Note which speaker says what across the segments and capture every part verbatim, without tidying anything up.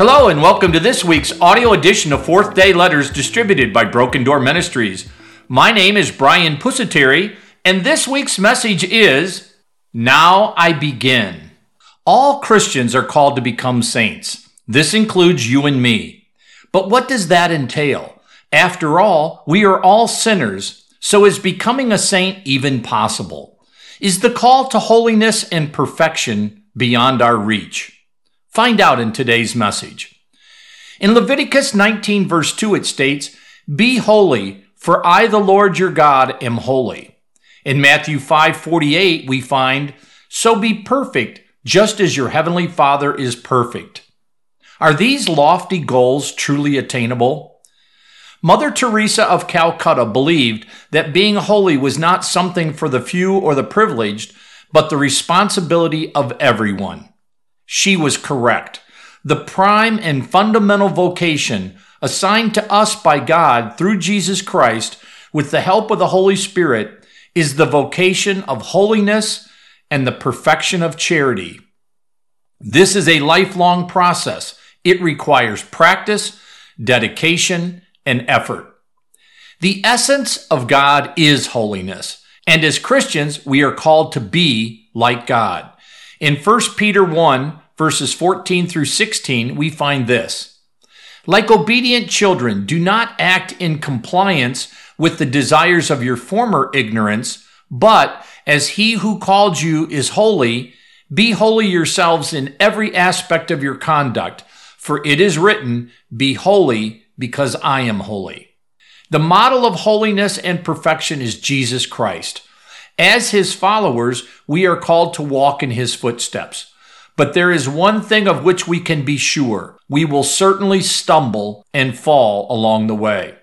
Speaker 1: Hello and welcome to this week's audio edition of Fourth Day Letters distributed by Broken Door Ministries. My name is Brian Pusateri, and this week's message is, Now I Begin. All Christians are called to become saints. This includes you and me. But what does that entail? After all, we are all sinners, so is becoming a saint even possible? Is the call to holiness and perfection beyond our reach? Find out in today's message. In Leviticus nineteen, verse two, it states, Be holy, for I, the Lord your God, am holy. In Matthew five forty-eight, we find, So be perfect, just as your heavenly Father is perfect. Are these lofty goals truly attainable? Mother Teresa of Calcutta believed that being holy was not something for the few or the privileged, but the responsibility of everyone. She was correct. The prime and fundamental vocation assigned to us by God through Jesus Christ with the help of the Holy Spirit is the vocation of holiness and the perfection of charity. This is a lifelong process. It requires practice, dedication, and effort. The essence of God is holiness, and as Christians, we are called to be like God. In First Peter one, verses fourteen through sixteen, we find this. Like obedient children, do not act in compliance with the desires of your former ignorance, but as he who called you is holy, be holy yourselves in every aspect of your conduct, for it is written, Be holy, because I am holy. The model of holiness and perfection is Jesus Christ. As his followers, we are called to walk in his footsteps. But there is one thing of which we can be sure. We will certainly stumble and fall along the way.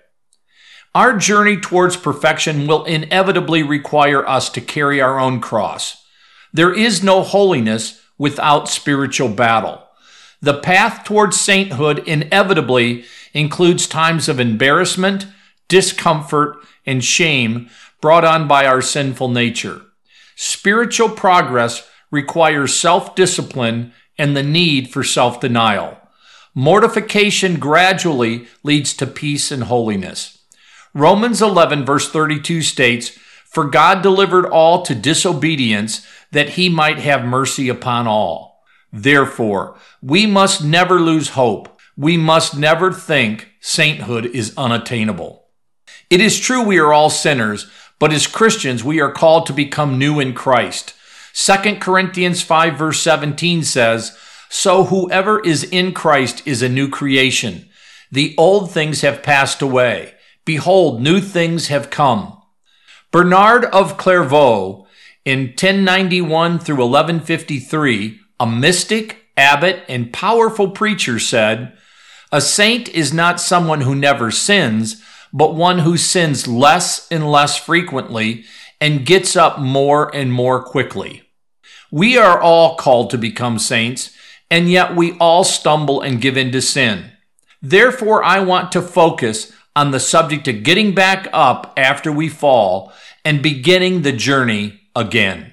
Speaker 1: Our journey towards perfection will inevitably require us to carry our own cross. There is no holiness without spiritual battle. The path towards sainthood inevitably includes times of embarrassment, discomfort, and shame brought on by our sinful nature. Spiritual progress requires self-discipline and the need for self-denial. Mortification gradually leads to peace and holiness. Romans eleven, verse thirty-two states, For God delivered all to disobedience, that he might have mercy upon all. Therefore, we must never lose hope. We must never think sainthood is unattainable. It is true we are all sinners, but as Christians, we are called to become new in Christ. Second Corinthians five, verse seventeen says, So whoever is in Christ is a new creation. The old things have passed away. Behold, new things have come. Bernard of Clairvaux, in ten ninety-one through eleven fifty-three, a mystic, abbot, and powerful preacher said, A saint is not someone who never sins, but one who sins less and less frequently and gets up more and more quickly. We are all called to become saints, and yet we all stumble and give in to sin. Therefore, I want to focus on the subject of getting back up after we fall and beginning the journey again.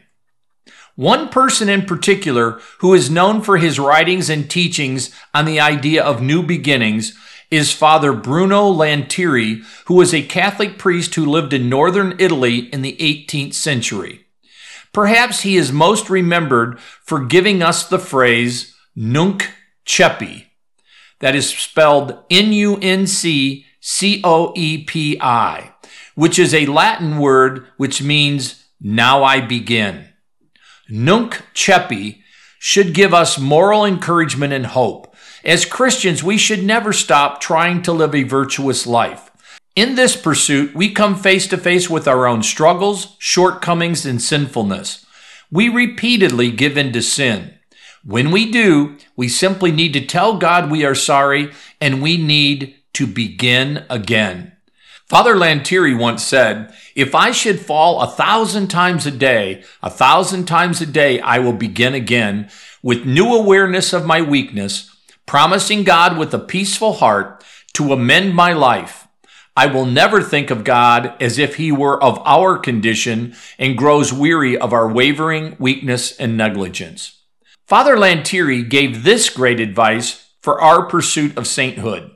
Speaker 1: One person in particular who is known for his writings and teachings on the idea of new beginnings is Father Bruno Lanteri, who was a Catholic priest who lived in northern Italy in the eighteenth century. Perhaps he is most remembered for giving us the phrase Nunc Coepi, that is spelled N U N C C O E P I, which is a Latin word which means now I begin. Nunc Coepi should give us moral encouragement and hope. As Christians, we should never stop trying to live a virtuous life. In this pursuit, we come face to face with our own struggles, shortcomings, and sinfulness. We repeatedly give in to sin. When we do, we simply need to tell God we are sorry and we need to begin again. Father Lanteri once said, If I should fall a thousand times a day, a thousand times a day I will begin again with new awareness of my weakness, promising God with a peaceful heart to amend my life. I will never think of God as if he were of our condition and grows weary of our wavering, weakness, and negligence. Father Lanteri gave this great advice for our pursuit of sainthood.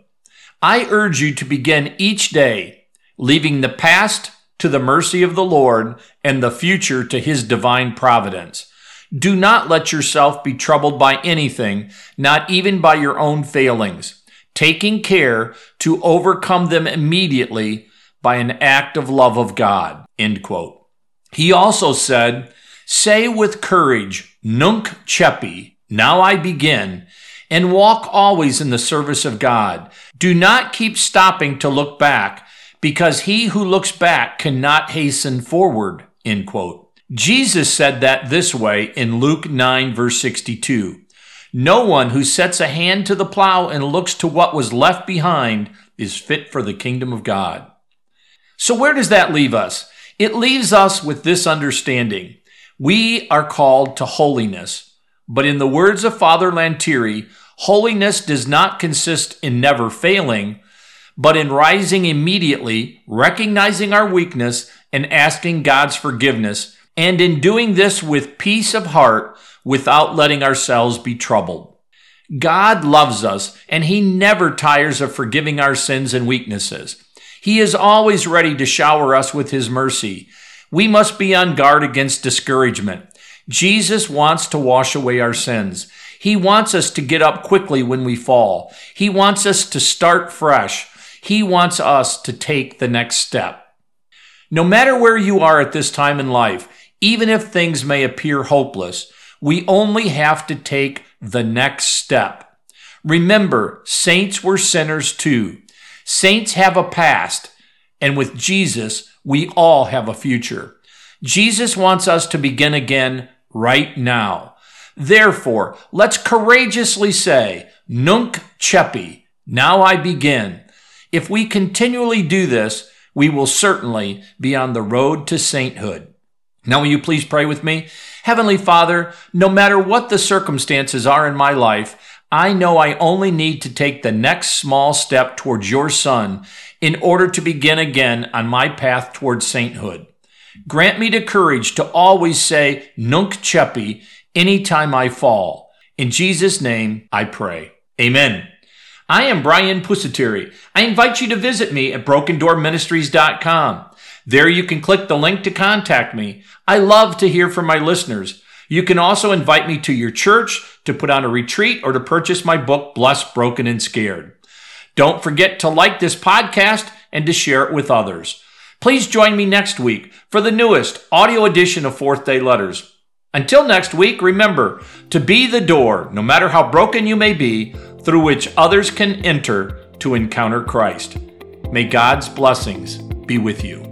Speaker 1: I urge you to begin each day leaving the past to the mercy of the Lord and the future to his divine providence. Do not let yourself be troubled by anything, not even by your own failings, taking care to overcome them immediately by an act of love of God." End quote. He also said, "Say with courage, Nunc cepi, now I begin, and walk always in the service of God. Do not keep stopping to look back, because he who looks back cannot hasten forward." End quote. Jesus said that this way in Luke nine, verse sixty-two. "No one who sets a hand to the plow and looks to what was left behind is fit for the kingdom of God." So where does that leave us? It leaves us with this understanding. We are called to holiness. But in the words of Father Lanteri, holiness does not consist in never failing, but in rising immediately, recognizing our weakness and asking God's forgiveness, and in doing this with peace of heart without letting ourselves be troubled. God loves us, and he never tires of forgiving our sins and weaknesses. He is always ready to shower us with his mercy. We must be on guard against discouragement. Jesus wants to wash away our sins. He wants us to get up quickly when we fall. He wants us to start fresh. He wants us to take the next step. No matter where you are at this time in life, even if things may appear hopeless, we only have to take the next step. Remember, saints were sinners too. Saints have a past, and with Jesus, we all have a future. Jesus wants us to begin again right now. Therefore, let's courageously say, Nunc cepi, now I begin. If we continually do this, we will certainly be on the road to sainthood. Now, will you please pray with me? Heavenly Father, no matter what the circumstances are in my life, I know I only need to take the next small step towards your Son in order to begin again on my path towards sainthood. Grant me the courage to always say Nunc cepi anytime I fall. In Jesus' name I pray. Amen. I am Brian Pusateri. I invite you to visit me at broken door ministries dot com. There you can click the link to contact me. I love to hear from my listeners. You can also invite me to your church to put on a retreat or to purchase my book, Blessed, Broken, and Scared. Don't forget to like this podcast and to share it with others. Please join me next week for the newest audio edition of Fourth Day Letters. Until next week, remember to be the door, no matter how broken you may be, through which others can enter to encounter Christ. May God's blessings be with you.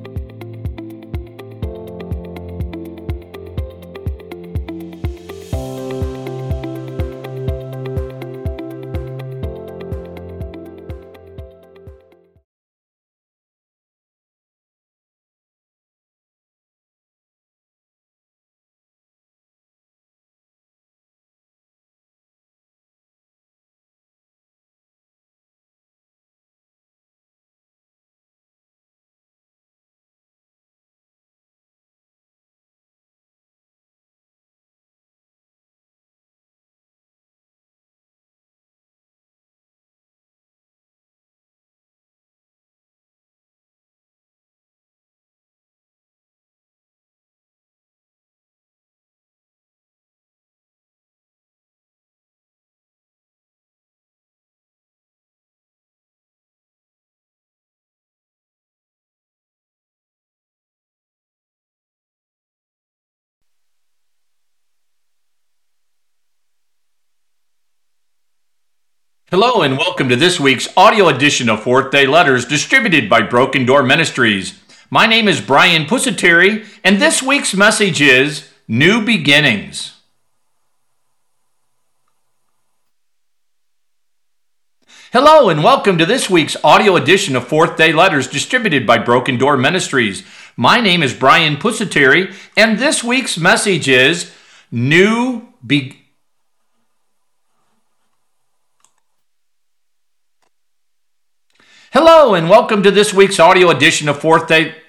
Speaker 1: Hello and welcome to this week's audio edition of Fourth Day Letters distributed by Broken Door Ministries. My name is Brian Pusateri, and this week's message is New Beginnings. Hello and welcome to this week's audio edition of Fourth Day Letters distributed by Broken Door Ministries. My name is Brian Pusateri, and this week's message is New Beginnings. Hello and welcome to this week's audio edition of Fourth Day.